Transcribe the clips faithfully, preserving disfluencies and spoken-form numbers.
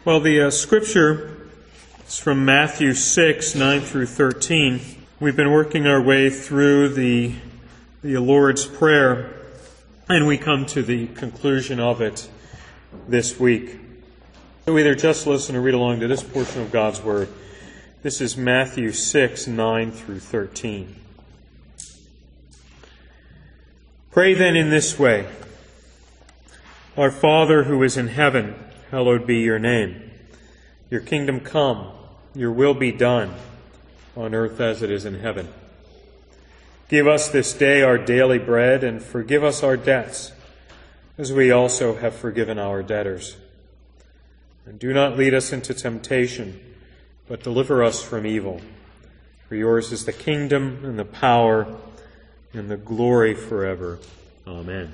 Well, the uh, scripture is from Matthew six, nine through thirteen. We've been working our way through the, the Lord's Prayer, and we come to the conclusion of it this week. So either just listen or read along to this portion of God's Word. This is Matthew six, nine through thirteen. Pray then in this way: Our Father who is in heaven, hallowed be your name. Your kingdom come, your will be done, on earth as it is in heaven. Give us this day our daily bread, and forgive us our debts, as we also have forgiven our debtors. And do not lead us into temptation, but deliver us from evil. For yours is the kingdom, and the power, and the glory forever. Amen.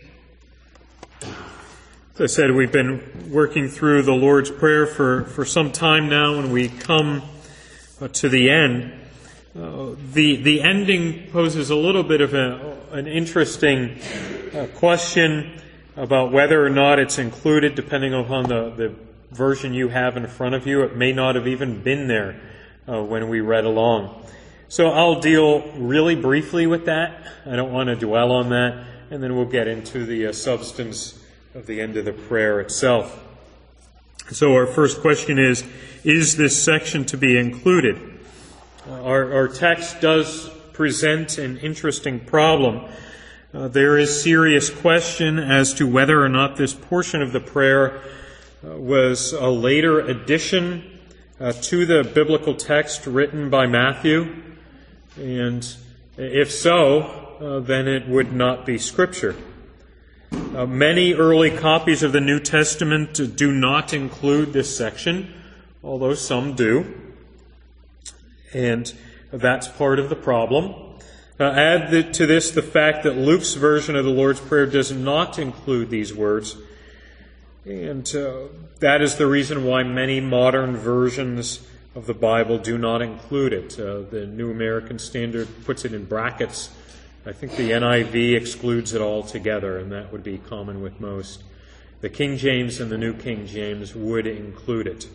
As I said, we've been working through the Lord's Prayer for, for some time now, and we come uh, to the end. Uh, the the ending poses a little bit of a, an interesting uh, question about whether or not it's included, depending upon the, the version you have in front of you. It may not have even been there uh, when we read along. So I'll deal really briefly with that. I don't want to dwell on that, and then we'll get into the uh, substance of the end of the prayer itself. So our first question is, is this section to be included? Uh, our, our text does present an interesting problem. Uh, there is serious question as to whether or not this portion of the prayer uh, was a later addition uh, to the biblical text written by Matthew. And if so, uh, then it would not be Scripture. Uh, many early copies of the New Testament do not include this section, although some do. And that's part of the problem. Uh, add the, to this the fact that Luke's version of the Lord's Prayer does not include these words. And uh, that is the reason why many modern versions of the Bible do not include it. Uh, the New American Standard puts it in brackets. I think the N I V excludes it altogether, and that would be common with most. The King James and the New King James would include it.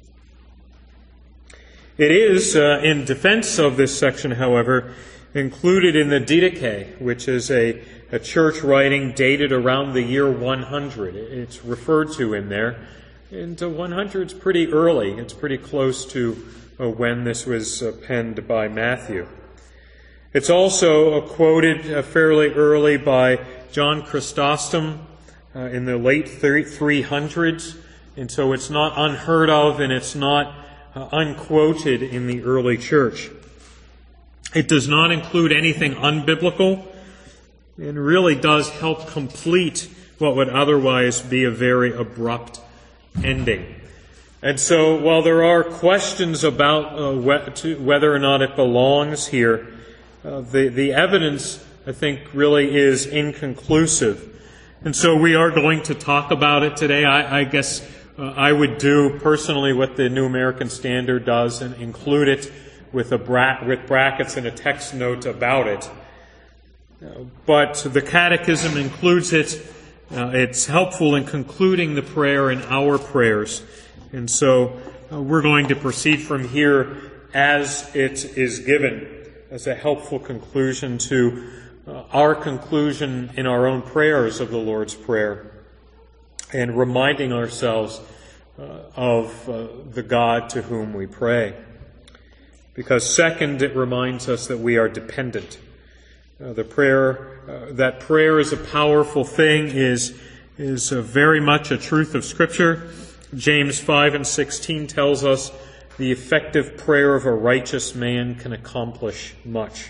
It is, uh, in defense of this section, however, included in the Didache, which is a, a church writing dated around the year one hundred. It's referred to in there. And uh, one hundred is pretty early. It's pretty close to uh, when this was uh, penned by Matthew. It's also uh, quoted uh, fairly early by John Chrysostom uh, in the late three hundreds, and so it's not unheard of and it's not uh, unquoted in the early church. It does not include anything unbiblical and really does help complete what would otherwise be a very abrupt ending. And so while there are questions about uh, wh- whether or not it belongs here, Uh, the, the evidence, I think, really is inconclusive. And so we are going to talk about it today. I, I guess uh, I would do personally what the New American Standard does and include it with a bra- with brackets and a text note about it. Uh, but the Catechism includes it. Uh, it's helpful in concluding the prayer in our prayers. And so uh, we're going to proceed from here as it is given, as a helpful conclusion to uh, our conclusion in our own prayers of the Lord's Prayer, and reminding ourselves uh, of uh, the God to whom we pray. Because second, it reminds us that we are dependent. Uh, the prayer, uh, that prayer is a powerful thing is, is uh, very much a truth of Scripture. James five and sixteen tells us the effective prayer of a righteous man can accomplish much.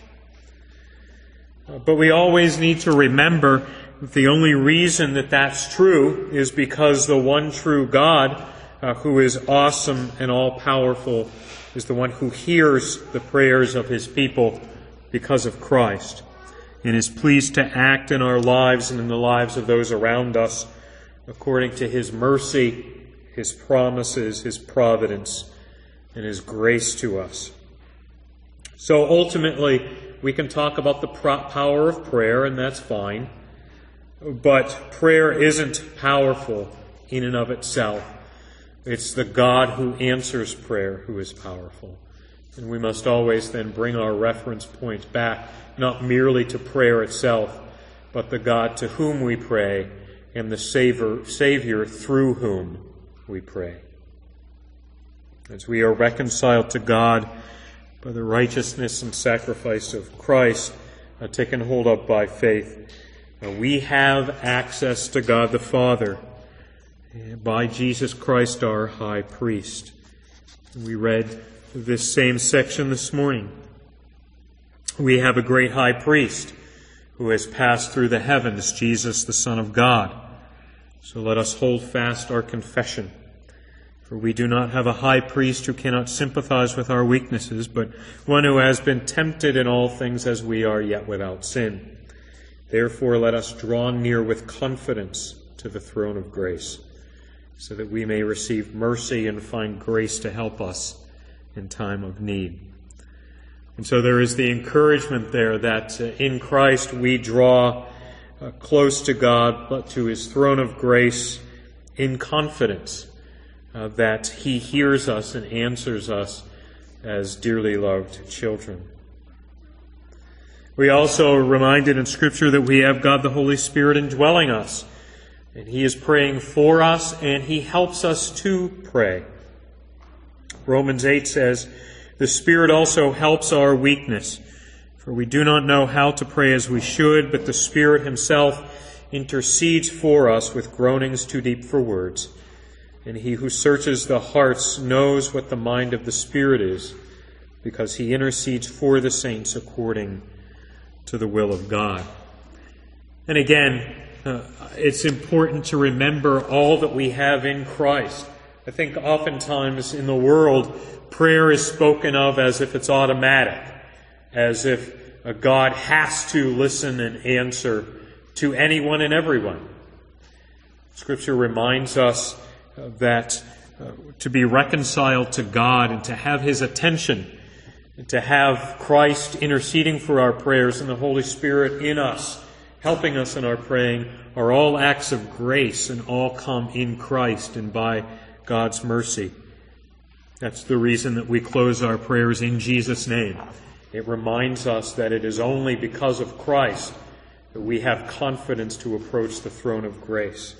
Uh, but we always need to remember that the only reason that that's true is because the one true God, uh, who is awesome and all-powerful, is the one who hears the prayers of His people because of Christ, and is pleased to act in our lives and in the lives of those around us according to His mercy, His promises, His providence, and His grace to us. So ultimately, we can talk about the power of prayer, and that's fine. But prayer isn't powerful in and of itself. It's the God who answers prayer who is powerful. And we must always then bring our reference point back, not merely to prayer itself, but the God to whom we pray and the Savior, Savior through whom we pray. As we are reconciled to God by the righteousness and sacrifice of Christ, uh, taken hold of by faith, uh, we have access to God the Father uh, by Jesus Christ our high priest. We read this same section this morning. We have a great high priest who has passed through the heavens, Jesus, the Son of God. So let us hold fast our confession. For we do not have a high priest who cannot sympathize with our weaknesses, but one who has been tempted in all things as we are, yet without sin. Therefore let us draw near with confidence to the throne of grace, so that we may receive mercy and find grace to help us in time of need. And so there is the encouragement there that uh, in Christ we draw uh, close to God, but to His throne of grace in confidence uh, that He hears us and answers us as dearly loved children. We also are reminded in Scripture that we have God the Holy Spirit indwelling us, and He is praying for us, and He helps us to pray. Romans eight says, "The Spirit also helps our weakness, for we do not know how to pray as we should, but the Spirit Himself intercedes for us with groanings too deep for words. And He who searches the hearts knows what the mind of the Spirit is, because He intercedes for the saints according to the will of God." And again, uh, it's important to remember all that we have in Christ. I think oftentimes in the world, prayer is spoken of as if it's automatic, as if a God has to listen and answer to anyone and everyone. Scripture reminds us that uh, to be reconciled to God and to have His attention, and to have Christ interceding for our prayers and the Holy Spirit in us, helping us in our praying, are all acts of grace and all come in Christ and by God's mercy. That's the reason that we close our prayers in Jesus' name. It reminds us that it is only because of Christ that we have confidence to approach the throne of grace.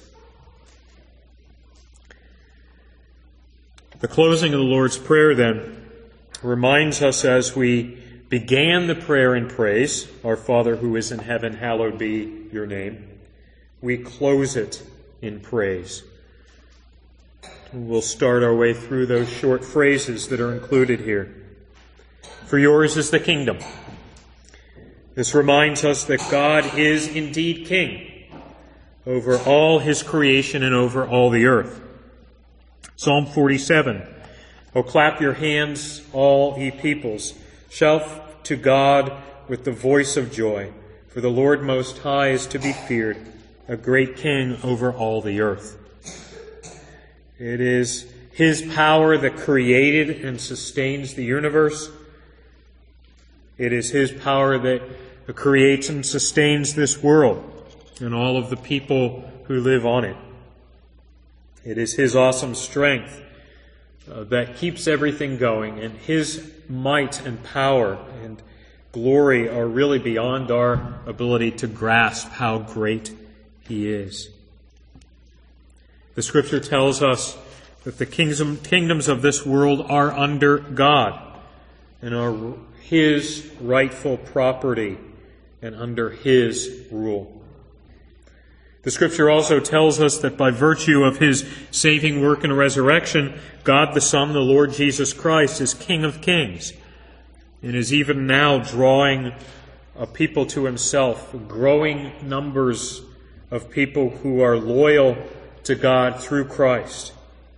The closing of the Lord's Prayer, then, reminds us as we began the prayer in praise, "Our Father who is in heaven, hallowed be your name," we close it in praise. We'll start our way through those short phrases that are included here. "For yours is the kingdom." This reminds us that God is indeed king over all His creation and over all the earth. Psalm forty-seven, "O clap your hands, all ye peoples. Shout to God with the voice of joy. For the Lord Most High is to be feared, a great king over all the earth." It is His power that created and sustains the universe. It is His power that creates and sustains this world and all of the people who live on it. It is His awesome strength uh, that keeps everything going, and His might and power and glory are really beyond our ability to grasp how great He is. The Scripture tells us that the kingdom, kingdoms of this world are under God and are His rightful property and under His rule. The Scripture also tells us that by virtue of His saving work and resurrection, God the Son, the Lord Jesus Christ, is King of kings and is even now drawing a people to Himself, growing numbers of people who are loyal to God through Christ.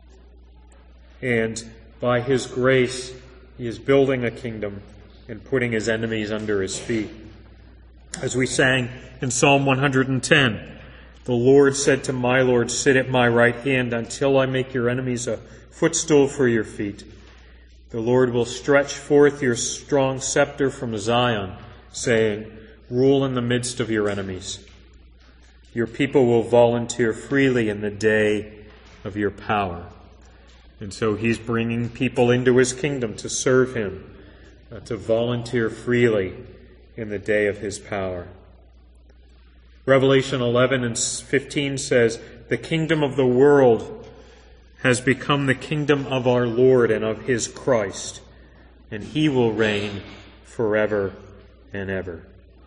And by His grace, He is building a kingdom and putting His enemies under His feet. As we sang in Psalm one hundred ten, "The Lord said to my Lord, sit at my right hand until I make your enemies a footstool for your feet. The Lord will stretch forth your strong scepter from Zion, saying, rule in the midst of your enemies. Your people will volunteer freely in the day of your power." And so he's bringing people into his kingdom to serve him, uh, to volunteer freely in the day of his power. Revelation eleven and fifteen says, "The kingdom of the world has become the kingdom of our Lord and of his Christ, and he will reign forever and ever."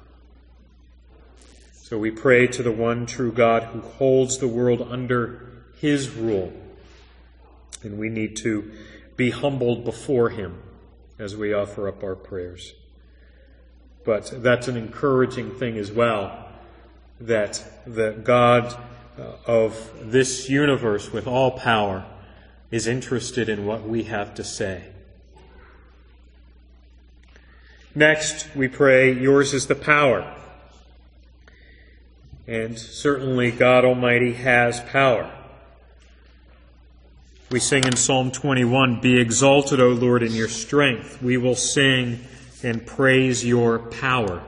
So we pray to the one true God who holds the world under his rule. And we need to be humbled before him as we offer up our prayers. But that's an encouraging thing as well, that the God of this universe with all power is interested in what we have to say. Next, we pray, yours is the power. And certainly God Almighty has power. We sing in Psalm twenty-one, "Be exalted, O Lord, in your strength. We will sing and praise your power."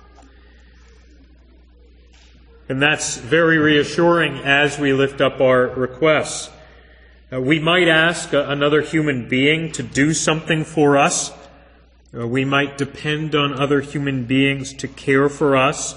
And that's very reassuring as we lift up our requests. Uh, we might ask uh, another human being to do something for us. Uh, we might depend on other human beings to care for us.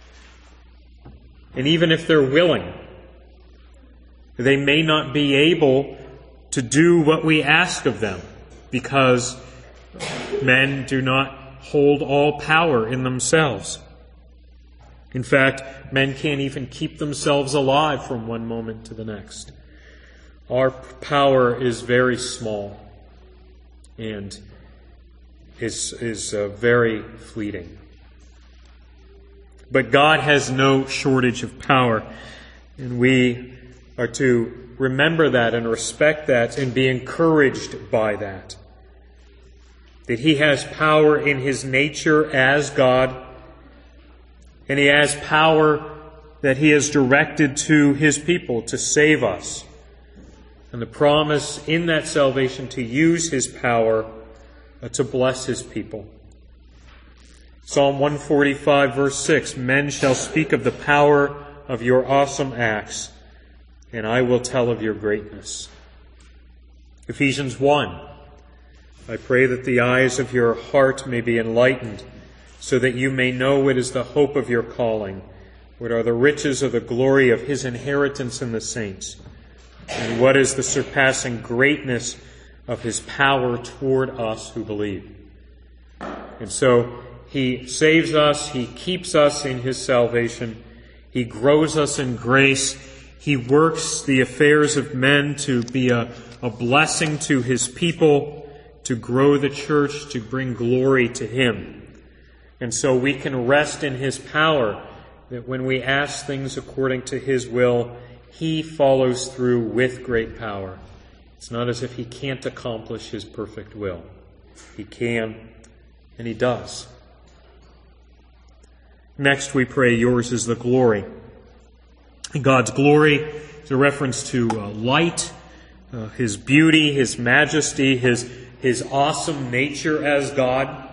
And even if they're willing, they may not be able to do what we ask of them, because men do not hold all power in themselves. In fact, men can't even keep themselves alive from one moment to the next. Our power is very small and is, is uh, very fleeting. But God has no shortage of power, and we are to remember that and respect that and be encouraged by that. That he has power in his nature as God, and he has power that he has directed to his people to save us. And the promise in that salvation to use his power uh, to bless his people. Psalm one forty-five, verse six, "Men shall speak of the power of your awesome acts, and I will tell of your greatness." Ephesians one, "I pray that the eyes of your heart may be enlightened, so that you may know what is the hope of your calling, what are the riches of the glory of his inheritance in the saints, and what is the surpassing greatness of his power toward us who believe." And so he saves us, he keeps us in his salvation, he grows us in grace, he works the affairs of men to be a, a blessing to his people, to grow the church, to bring glory to him. And so we can rest in his power, that when we ask things according to his will, he follows through with great power. It's not as if he can't accomplish his perfect will. He can, and he does. Next, we pray, yours is the glory. God's glory is a reference to uh, light, uh, his beauty, his majesty, his, his awesome nature as God.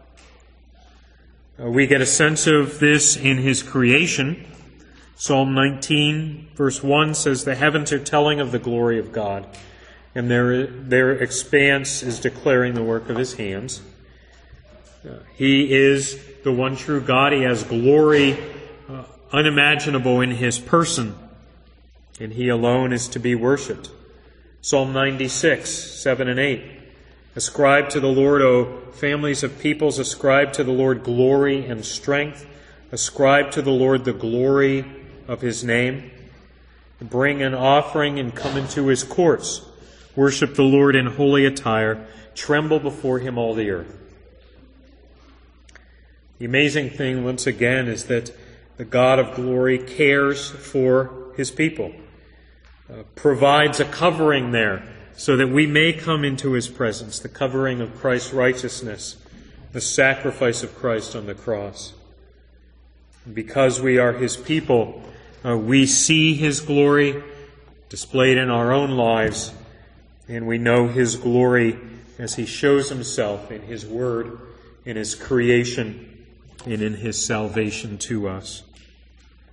Uh, we get a sense of this in his creation. Psalm nineteen, verse one says, "The heavens are telling of the glory of God, and their, their expanse is declaring the work of his hands." Uh, he is the one true God. He has glory uh, unimaginable in his person, and he alone is to be worshipped. Psalm ninety-six, seven and eight. "Ascribe to the Lord, O families of peoples, ascribe to the Lord glory and strength. Ascribe to the Lord the glory of his name. Bring an offering and come into his courts. Worship the Lord in holy attire. Tremble before him, all the earth." The amazing thing, once again, is that the God of glory cares for his people, uh, provides a covering there so that we may come into his presence, the covering of Christ's righteousness, the sacrifice of Christ on the cross. And because we are his people, uh, we see his glory displayed in our own lives, and we know his glory as he shows himself in his word, in his creation, and in his salvation to us.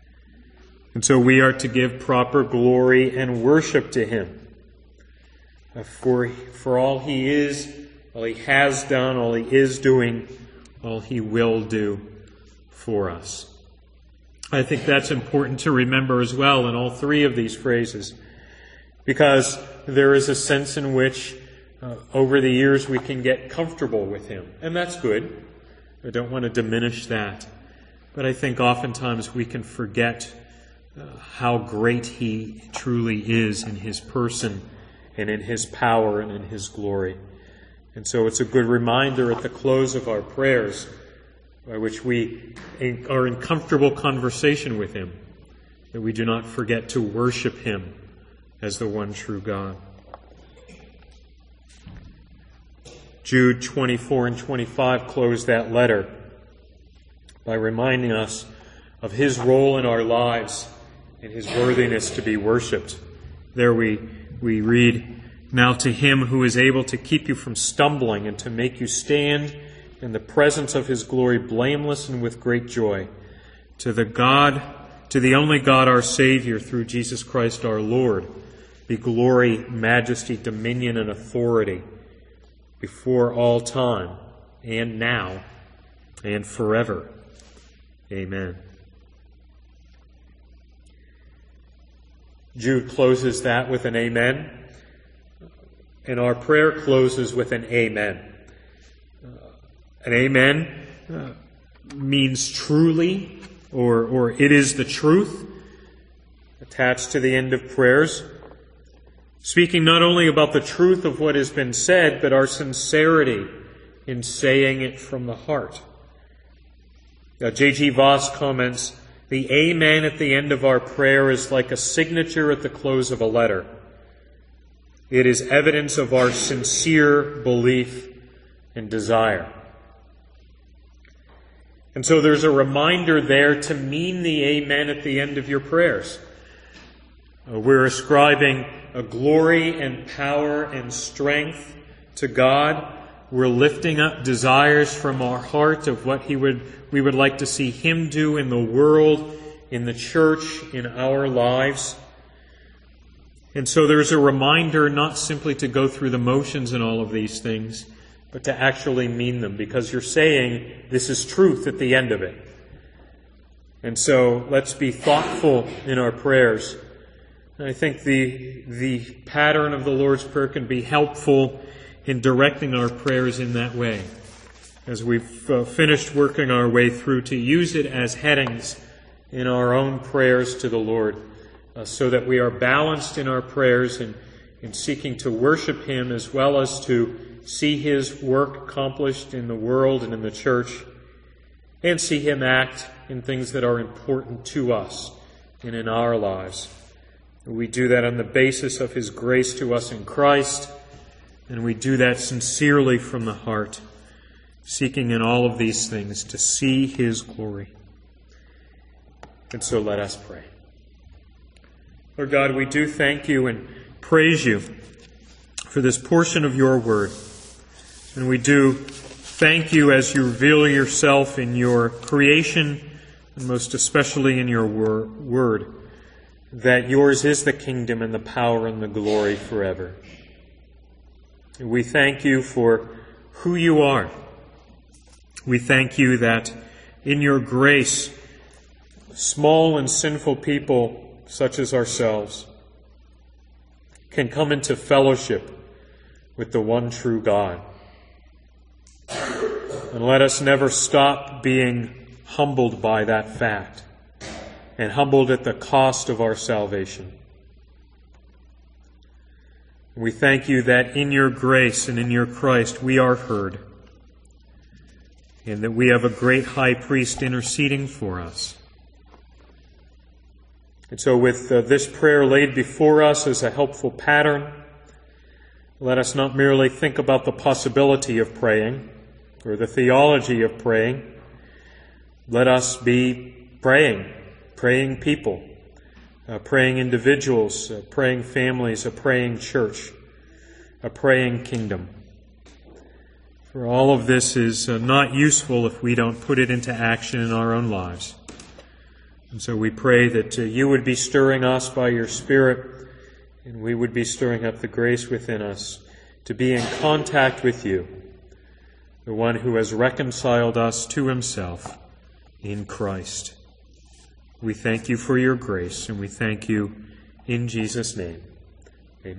And so we are to give proper glory and worship to him. uh, for, for all He is, all He has done, all He is doing, all He will do for us. I think that's important to remember as well in all three of these phrases, because there is a sense in which uh, over the years we can get comfortable with Him, and that's good. I don't want to diminish that, but I think oftentimes we can forget uh, how great He truly is in His person and in His power and in His glory. And so it's a good reminder at the close of our prayers by which we are in comfortable conversation with Him, that we do not forget to worship Him as the one true God. Jude twenty-four and twenty-five close that letter by reminding us of His role in our lives and His worthiness to be worshipped. There we, we read, "Now to Him who is able to keep you from stumbling and to make you stand in the presence of His glory blameless and with great joy, to the God, to the only God our Savior through Jesus Christ our Lord, be glory, majesty, dominion, and authority before all time, and now, and forever. Amen." Jude closes that with an amen, and our prayer closes with an amen. Uh, an amen uh, means truly, or, or it is the truth, attached to the end of prayers, speaking not only about the truth of what has been said, but our sincerity in saying it from the heart. Now, J G Voss comments, "The amen at the end of our prayer is like a signature at the close of a letter. It is evidence of our sincere belief and desire." And so there's a reminder there to mean the amen at the end of your prayers. Uh, we're ascribing a glory and power and strength to God. We're lifting up desires from our heart of what He would we would like to see Him do in the world, in the church, in our lives. And so there's a reminder not simply to go through the motions in all of these things, but to actually mean them, because you're saying this is truth at the end of it. And so let's be thoughtful in our prayers. And I think the, the pattern of the Lord's Prayer can be helpful in directing our prayers in that way, as we've uh, finished working our way through, to use it as headings in our own prayers to the Lord, uh, so that we are balanced in our prayers in, in seeking to worship Him as well as to see His work accomplished in the world and in the church, and see Him act in things that are important to us and in our lives. We do that on the basis of His grace to us in Christ, and we do that sincerely from the heart, seeking in all of these things to see His glory. And so let us pray. Lord God, we do thank You and praise You for this portion of Your Word. And we do thank You as You reveal Yourself in Your creation, and most especially in Your wor- Word, that Yours is the kingdom and the power and the glory forever. And we thank You for who You are. We thank You that in Your grace, small and sinful people such as ourselves can come into fellowship with the one true God. And let us never stop being humbled by that fact, and humbled at the cost of our salvation. We thank You that in Your grace and in Your Christ we are heard, and that we have a great high priest interceding for us. And so with uh, this prayer laid before us as a helpful pattern, let us not merely think about the possibility of praying or the theology of praying. Let us be praying, praying people, uh, praying individuals, uh, praying families, a praying church, a praying kingdom. For all of this is uh, not useful if we don't put it into action in our own lives. And so we pray that uh, You would be stirring us by Your Spirit, and we would be stirring up the grace within us to be in contact with you, the one who has reconciled us to himself in Christ. We thank you for your grace, and we thank you in Jesus' name.